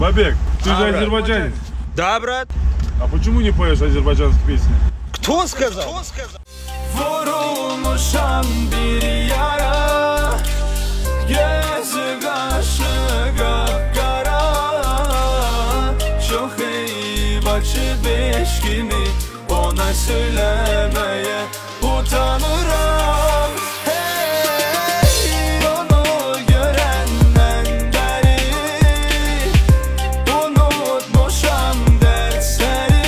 Бабек, ты же брат. азербайджанец. Да, брат? А почему не поешь азербайджанские песни? Кто сказал? Vurulmuşam bir yara, gözü kaşı kapkara. Çok iyi başı beş kimi, ona söylemeye utanırım. Hey, onu görenden beri unutmuşam dersleri.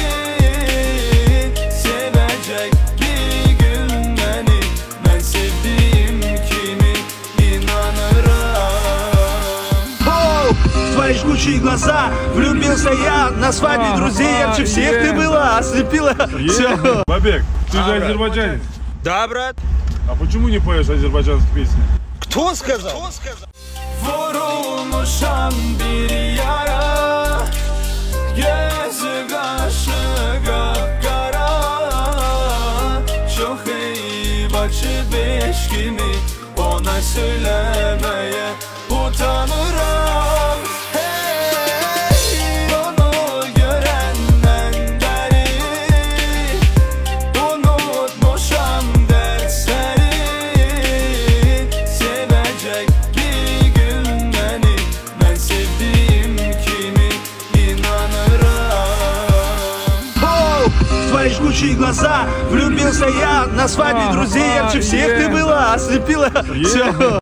Sevecek bir gün beni, ben sevdiğim kimi inanırım. Твои жгучие глаза, влюбился я. На свадьбе друзей ярче всех ты была, ослепила все. Бабек, ты же брат. азербайджанец. Да, брат? А почему не поешь азербайджанские песни? Кто сказал? Vurulmuşam bir yara, gözü kaşı kapkara. Çok iyi başı beş kimi, ona söylemeye utanırım. Hey, onu görenden beri unutmuşam dersleri. Sevecek bir gün beni, ben sevdiğim kimi inanırım. Твои жгучие глаза, влюбился я. На свадьбе друзей ярче всех ты была, ослепила все.